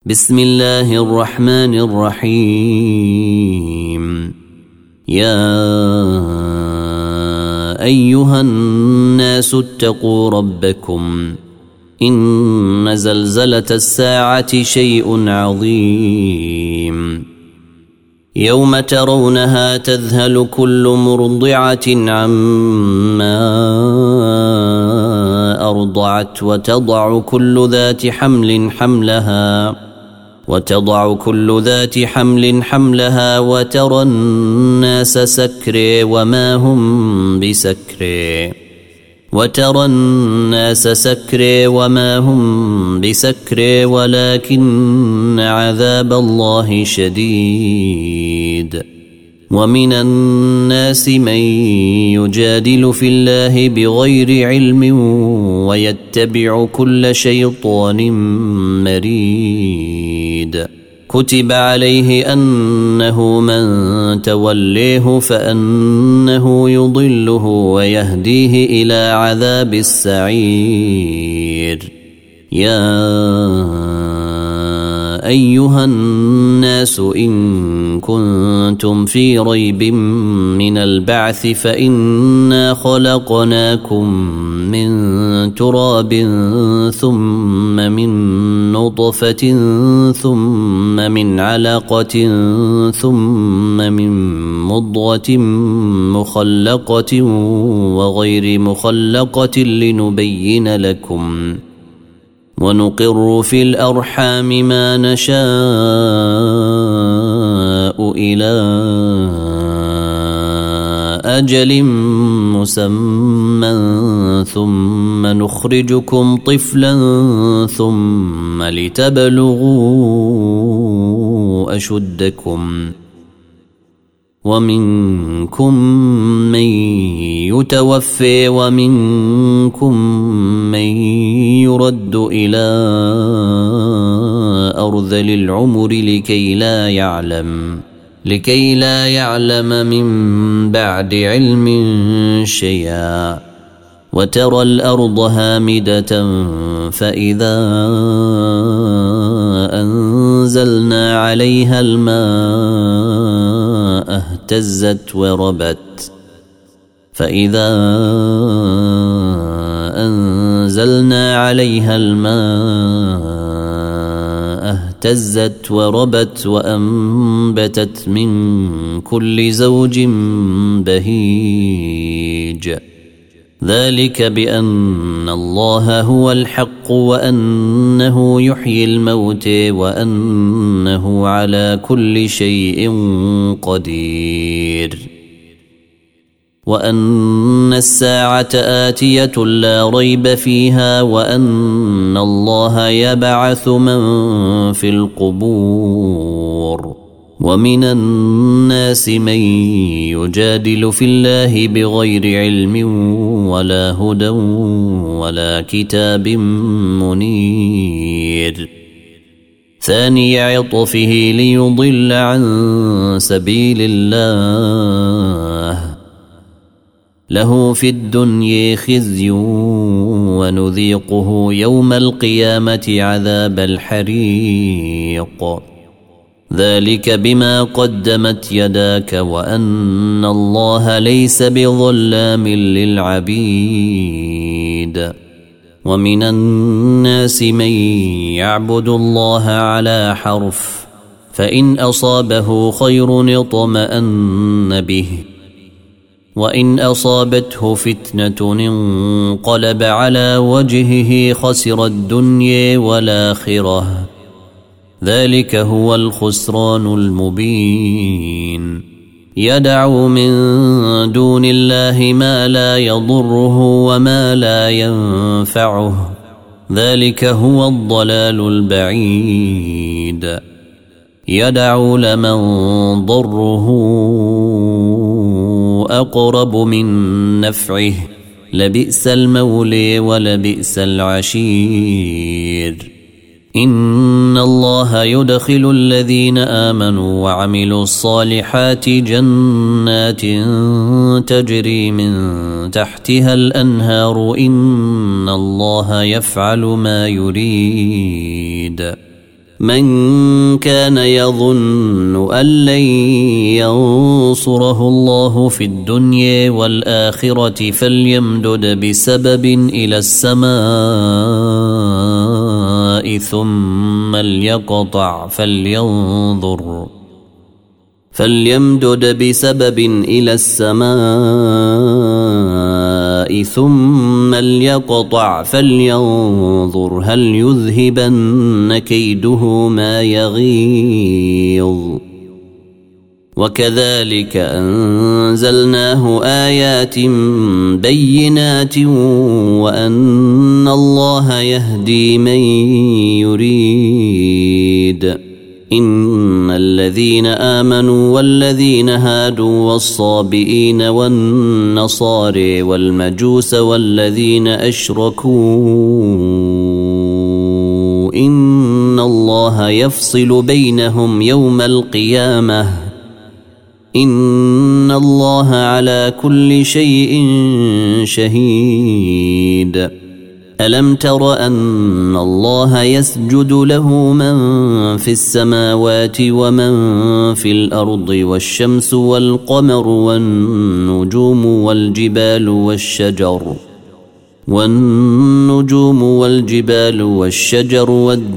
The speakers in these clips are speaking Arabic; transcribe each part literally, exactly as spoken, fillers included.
بسم الله الرحمن الرحيم. يا أيها الناس اتقوا ربكم إن زلزلة الساعة شيء عظيم يوم ترونها تذهل كل مرضعة عما أرضعت وتضع كل ذات حمل حملها وتضع كل ذات حمل حملها وترى الناس سكري وما هم بسكري وترى الناس سكري وما هم بسكري ولكن عذاب الله شديد. ومن الناس من يجادل في الله بغير علم ويتبع كل شيطان مريد. كتب عليه أنه من توليه فأنه يضله ويهديه إلى عذاب السعير. يا أيها الناس إن كنتم في ريب من البعث فإنا خلقناكم من تراب ثم من نطفة ثم من علقة ثم من مضغة مخلقة وغير مخلقة لنبين لكم ونقر في الأرحام ما نشاء إلى أجل مسمى ثم نخرجكم طفلا ثم لتبلغوا أشدكم ومنكم من يتوفي ومنكم من يرد إلى أرذل العمر لكي لا يعلم لكي لا يعلم من بعد علم شيئا. وترى الأرض هامدة فإذا أنزلنا عليها الماء اهتزت وربت فإذا أنزلنا عليها الماء اهتزت وربت وأنبتت من كل زوج بهيج. ذلك بأن الله هو الحق وأنه يحيي الموت وأنه على كل شيء قدير وأن الساعة آتية لا ريب فيها وأن الله يبعث من في القبور. ومن الناس من يجادل في الله بغير علم ولا هدى ولا كتاب منير. ثاني عطفه ليضل عن سبيل الله له في الدنيا خزي ونذيقه يوم القيامة عذاب الحريق. ذلك بما قدمت يداك وأن الله ليس بظلام للعبيد. ومن الناس من يعبد الله على حرف فإن أصابه خير اطمأن به وإن أصابته فتنة انقلب على وجهه خسر الدنيا والآخرة. ذلك هو الخسران المبين. يدعو من دون الله ما لا يضره وما لا ينفعه ذلك هو الضلال البعيد. يدعو لمن ضره أقرب من نفعه لبئس المولى ولبئس العشير. إن الله يدخل الذين آمنوا وعملوا الصالحات جنات تجري من تحتها الأنهار إن الله يفعل ما يريد. من كان يظن أن لن ينصره الله في الدنيا والآخرة فليمدد بسبب إلى السماء ثم ليقطع فلينظر فليمدد بسبب إلى السماء ثم ليقطع فلينظر هل يذهبن كيده ما يغيظ وكذلك أنزلناه آيات بينات وأن الله يهدي من يريد إن الذين آمنوا والذين هادوا والصابئين والنصارى والمجوس والذين أشركوا إن الله يفصل بينهم يوم القيامة إن الله على كل شيء شهيد ألم تر أن الله يسجد له من في السماوات ومن في الأرض والشمس والقمر والنجوم والجبال والشجر والنجوم والجبال والشجر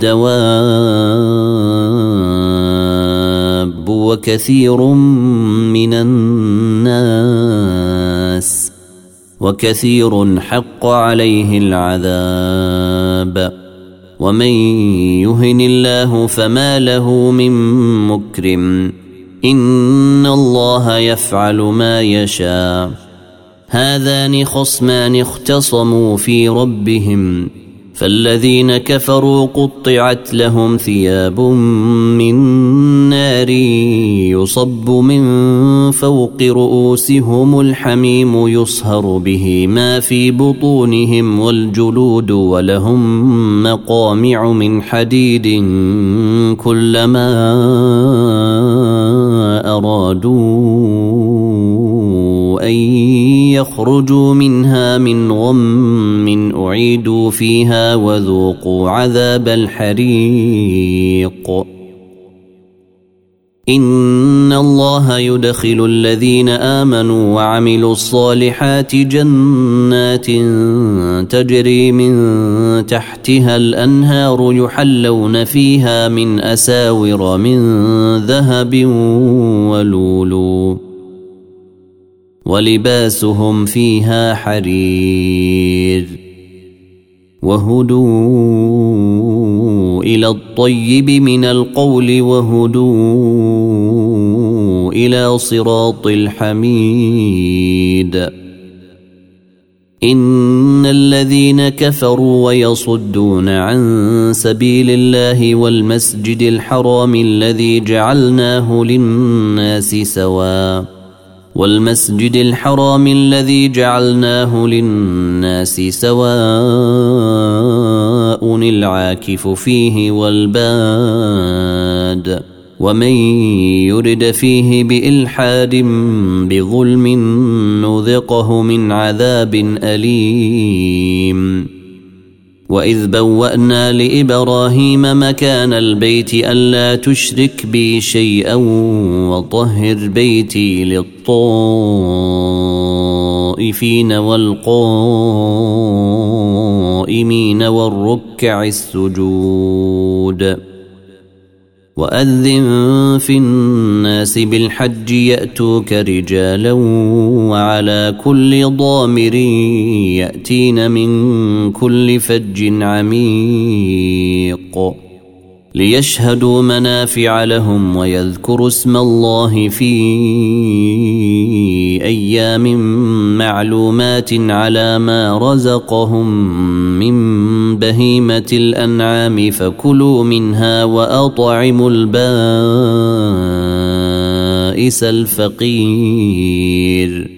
والدواب وكثير من الناس وكثير حق عليه العذاب ومن يهن الله فما له من مكرم إن الله يفعل ما يشاء هذان خصمان اختصموا في ربهم فالذين كفروا قطعت لهم ثياب من نار يصب من فوق رؤوسهم الحميم يصهر به ما في بطونهم والجلود ولهم مقامع من حديد كلما أرادوا أن يخرجوا منها من غم أعيدوا فيها وذوقوا عذاب الحريق إن الله يدخل الذين آمنوا وعملوا الصالحات جنات تجري من تحتها الأنهار يحلون فيها من أساور من ذهب ولولو ولباسهم فيها حرير وهدوا إلى الطيب من القول وهدوا إلى صراط الحميد إن الذين كفروا ويصدون عن سبيل الله والمسجد الحرام الذي جعلناه للناس سواء والمسجد الحرام الذي جعلناه للناس سواء العاكف فيه والباد ومن يرد فيه بإلحاد بظلم نذقه من عذاب أليم وإذ بوأنا لإبراهيم مكان البيت ألا تشرك بي شيئا وطهر بيتي للطائفين والقائمين والركع السجود وأذن في الناس بالحج يأتوك رجالا وعلى كل ضامر يأتين من كل فج عميق ليشهدوا منافع لهم ويذكروا اسم الله في أيام معلومات على ما رزقهم من بهيمة الأنعام فكلوا منها وأطعموا البائس الفقير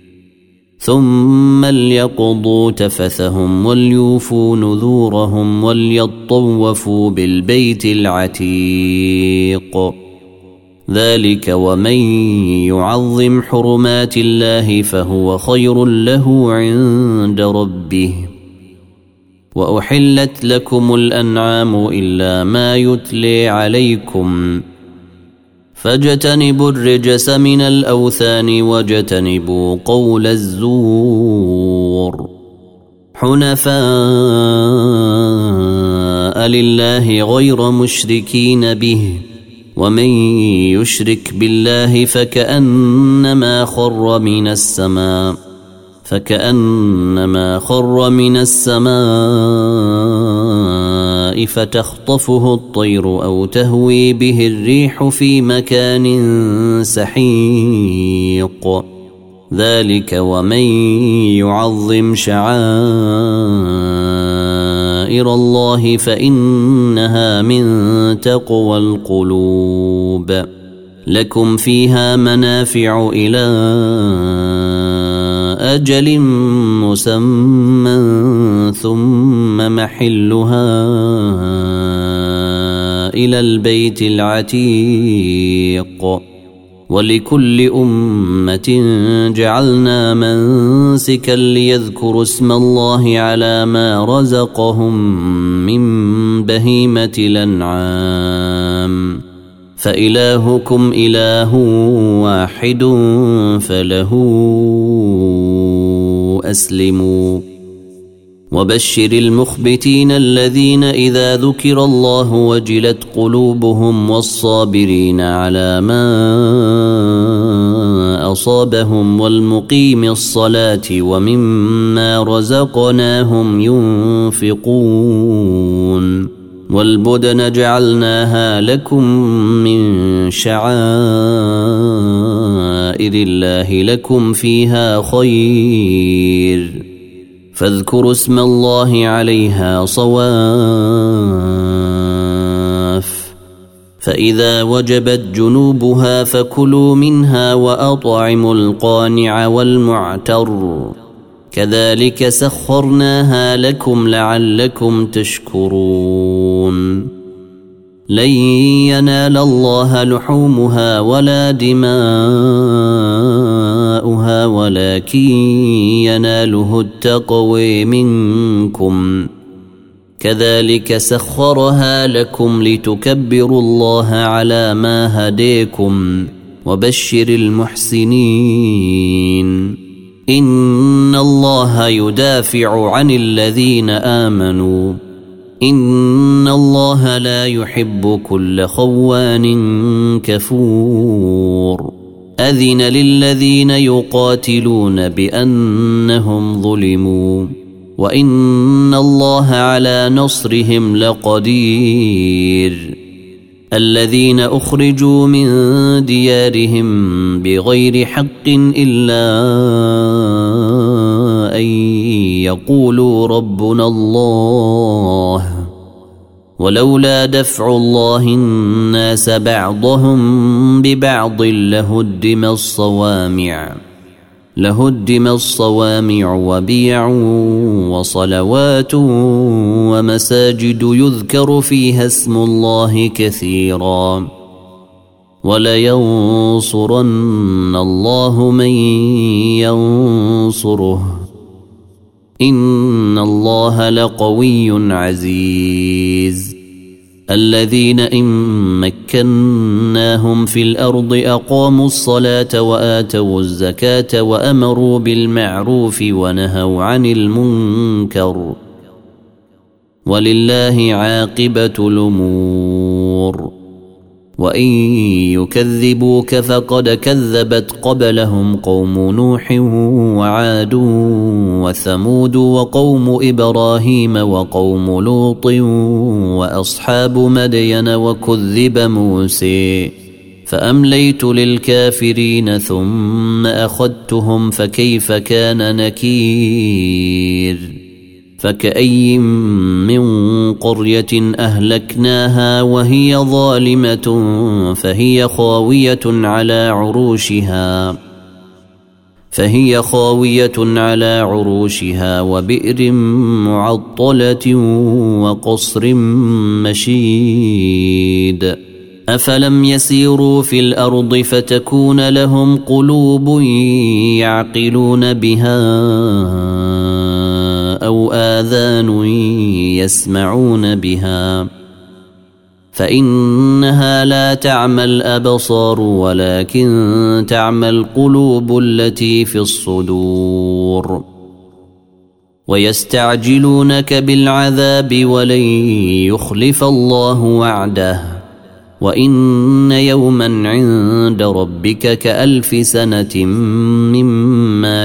ثم ليقضوا تفثهم وليوفوا نذورهم وليطوفوا بالبيت العتيق ذلك ومن يعظم حرمات الله فهو خير له عند ربه وأحلت لكم الأنعام إلا ما يتلي عليكم فاجتنبوا الرجس من الأوثان واجتنبوا قول الزور حنفاء لله غير مشركين به ومن يشرك بالله فكأنما خر من السماء فكأنما خر من السماء فتخطفه الطير أو تهوي به الريح في مكان سحيق ذلك ومن يعظم شعائر الله فإنها من تقوى القلوب لكم فيها منافع إلى أجل مسمى ثم محلها إلى البيت العتيق ولكل أمة جعلنا منسكا ليذكروا اسم الله على ما رزقهم من بهيمة الأنعام فإلهكم إله واحد فله أسلموا وبشر المخبتين الذين إذا ذكر الله وجلت قلوبهم والصابرين على ما أصابهم والمقيم الصلاة ومما رزقناهم ينفقون والبدن جعلناها لكم من شعائر الله لكم فيها خير فاذكروا اسم الله عليها صواف فإذا وجبت جنوبها فكلوا منها وأطعموا القانع والمعتر كذلك سخرناها لكم لعلكم تشكرون لن ينال الله لحومها ولا دماؤها ولكن يناله التقوى منكم كذلك سخرها لكم لتكبروا الله على ما هديكم وبشر المحسنين إن الله يدافع عن الذين آمنوا إن الله لا يحب كل خوان كفور أذن للذين يقاتلون بأنهم ظلموا وإن الله على نصرهم لقدير الذين أخرجوا من ديارهم بغير حق إلا أن يقولوا ربنا الله ولولا دفع الله الناس بعضهم ببعض لهدم الصوامع لهدم الصوامع وبيع وصلوات ومساجد يذكر فيها اسم الله كثيرا ولينصرن الله من ينصره إن الله لقوي عزيز الذين إن مكناهم في الأرض أقاموا الصلاة وآتوا الزكاة وأمروا بالمعروف ونهوا عن المنكر ولله عاقبة الأمور وإن يكذبوك فقد كذبت قبلهم قوم نوح وعاد وثمود وقوم إبراهيم وقوم لوط وأصحاب مدين وكذب موسى فأمليت للكافرين ثم أخذتهم فكيف كان نكير فكأي من قرية أهلكناها وهي ظالمة فهي خاوية على عروشها فهي خاوية على عروشها وبئر معطلة وقصر مشيد أفلم يسيروا في الأرض فتكون لهم قلوب يعقلون بها أو أو آذان يسمعون بها فإنها لا تعمى الأبصار ولكن تعمى القلوب التي في الصدور ويستعجلونك بالعذاب ولن يخلف الله وعده وإن يوما عند ربك كألف سنة مما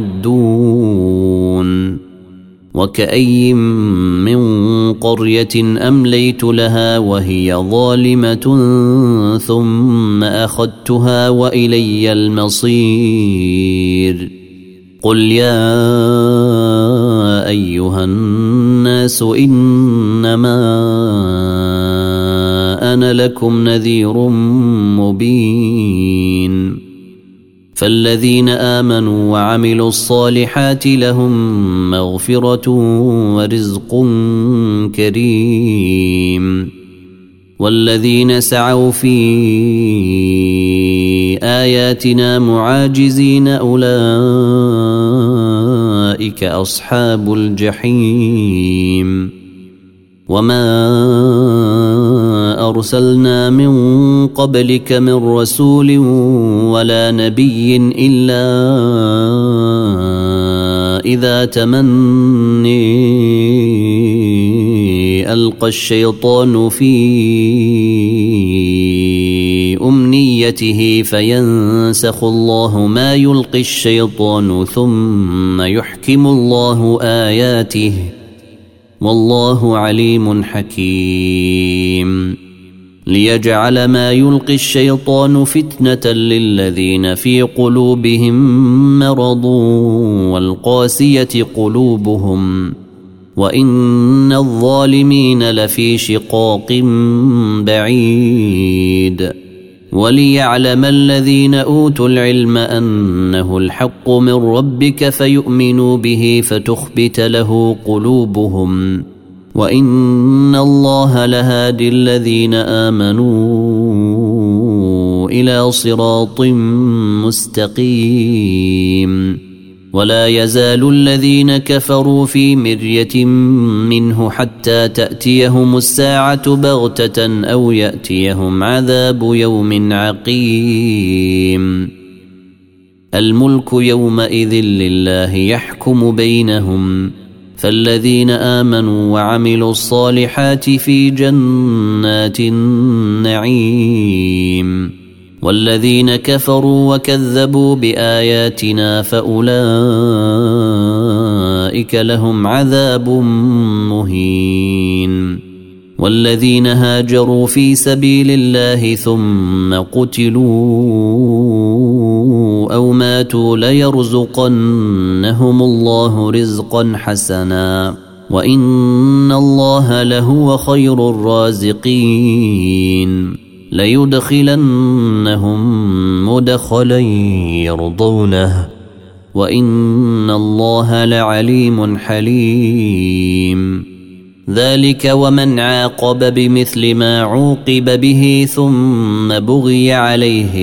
يعدون وكأي من قرية أمليت لها وهي ظالمة ثم أخذتها وإلي المصير قل يا أيها الناس إنما أنا لكم نذير مبين فالذين آمنوا وعملوا الصالحات لهم مغفرة ورزق كريم والذين سعوا في آياتنا معاجزين أولئك أصحاب الجحيم وما أرسلنا من قبلك من رسول ولا نبي إلا إذا تمني ألقى الشيطان في أمنيته فينسخ الله ما يلقي الشيطان ثم يحكم الله آياته والله عليم حكيم ليجعل ما يلقي الشيطان فتنة للذين في قلوبهم مرض والقاسية قلوبهم وإن الظالمين لفي شقاق بعيد وليعلم الذين أوتوا العلم أنه الحق من ربك فيؤمنوا به فتخبت له قلوبهم وإن الله لهادي الذين آمنوا إلى صراط مستقيم ولا يزال الذين كفروا في مرية منه حتى تأتيهم الساعة بغتة أو يأتيهم عذاب يوم عقيم الملك يومئذ لله يحكم بينهم فالذين آمنوا وعملوا الصالحات في جنات النعيم والذين كفروا وكذبوا بآياتنا فأولئك لهم عذاب مهين والذين هاجروا في سبيل الله ثم قتلوا أو ماتوا ليرزقنهم الله رزقا حسنا وإن الله لهو خير الرازقين ليدخلنهم مدخلا يرضونه وإن الله لعليم حليم ذلك ومن عاقب بمثل ما عوقب به ثم بغي عليه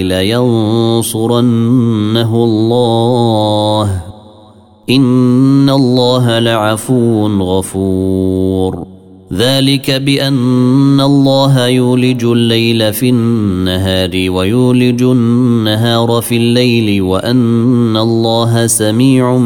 لينصرنه الله إن الله لعفو غفور ذلك بأن الله يولج الليل في النهار ويولج النهار في الليل وأن الله سميع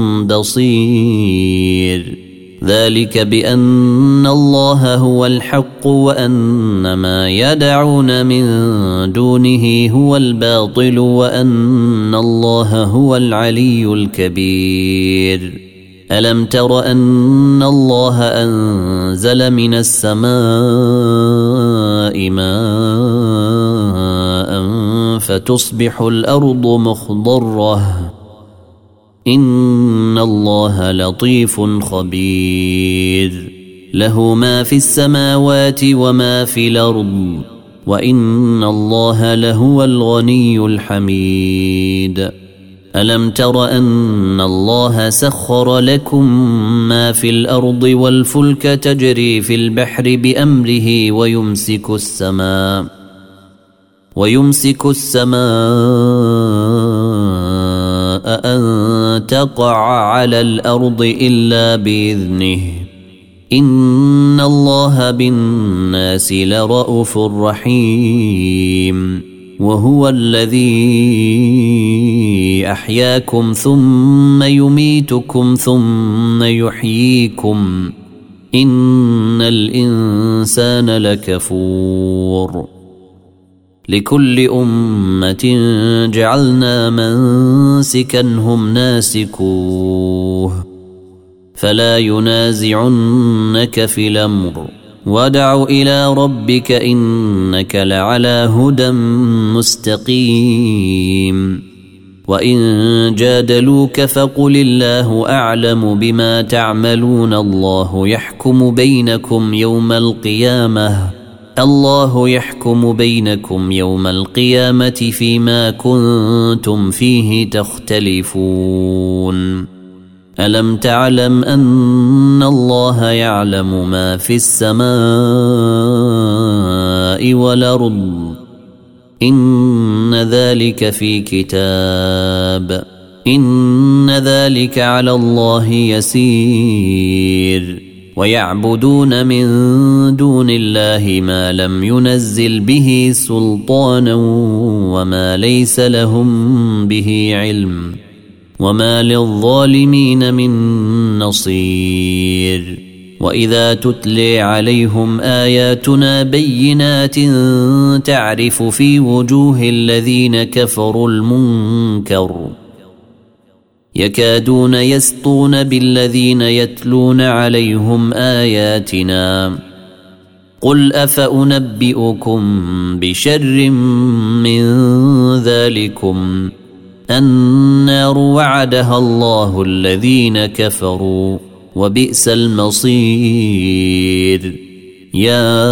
بصير ذلك بأن الله هو الحق وأن ما يدعون من دونه هو الباطل وأن الله هو العلي الكبير ألم تر أن الله أنزل من السماء ماء فتصبح الأرض مخضرة إن الله لطيف خبير له ما في السماوات وما في الأرض وإن الله لهو الغني الحميد ألم تر أن الله سخر لكم ما في الأرض والفلك تجري في البحر بأمره ويمسك السماء ويمسك السماء أن تقع على الأرض إلا بإذنه إن الله بالناس لرءوف رحيم وهو الذي أحياكم ثم يميتكم ثم يحييكم إن الإنسان لكفور لكل أمة جعلنا منسكا هم ناسكوه فلا ينازعنك في الأمر وادع إلى ربك إنك لعلى هدى مستقيم وإن جادلوك فقل الله أعلم بما تعملون الله يحكم بينكم يوم القيامة الله يحكم بينكم يوم القيامة فيما كنتم فيه تختلفون ألم تعلم أن الله يعلم ما في السماء والأرض إن ذلك في كتاب إن ذلك على الله يسير ويعبدون من دون الله ما لم ينزل به سلطانا وما ليس لهم به علم وما للظالمين من نصير وإذا تتلي عليهم آياتنا بينات تعرف في وجوه الذين كفروا المنكر يكادون يسطون بالذين يتلون عليهم آياتنا قل أفأنبئكم بشر من ذلكم النار وعدها الله الذين كفروا وبئس المصير يا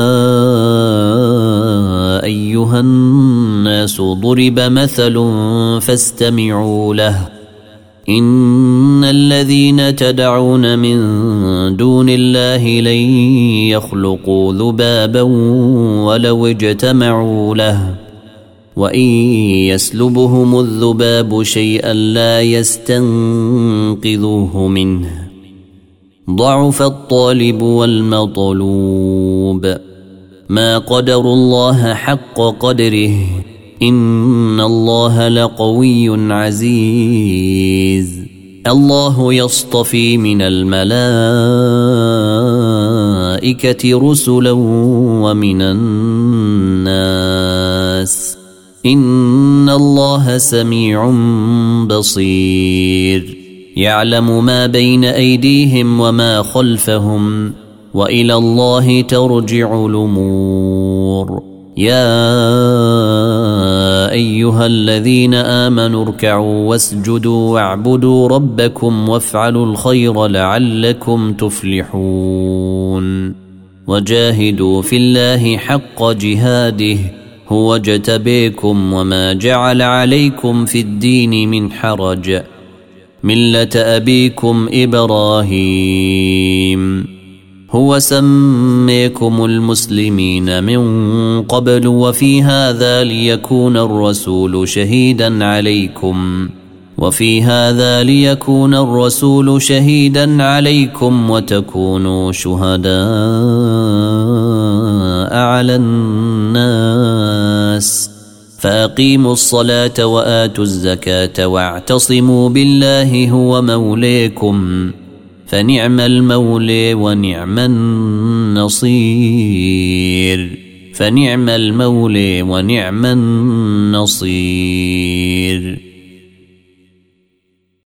أيها الناس ضرب مثل فاستمعوا له إن الذين تدعون من دون الله لن يخلقوا ذبابا ولو اجتمعوا له وإن يسلبهم الذباب شيئا لا يستنقذوه منه ضعف الطالب والمطلوب ما قدروا الله حق قدره إن الله لقوي عزيز الله يصطفي من الملائكة رسلا ومن الناس إن الله سميع بصير يعلم ما بين أيديهم وما خلفهم وإلى الله ترجع الأمور يا أيها الذين آمنوا اركعوا واسجدوا واعبدوا ربكم وافعلوا الخير لعلكم تفلحون وجاهدوا في الله حق جهاده هو اجتبيكم وما جعل عليكم في الدين من حرج ملة أبيكم إبراهيم هو سميكم المسلمين من قبل وفي هذا ليكون الرسول شهيدا عليكم وفي هذا ليكون الرسول شهيدا عليكم وتكونوا شهداء على الناس فأقيموا الصلاة وآتوا الزكاة واعتصموا بالله هو موليكم فنعم المولى ونعم النصير فنعم المولى ونعم النصير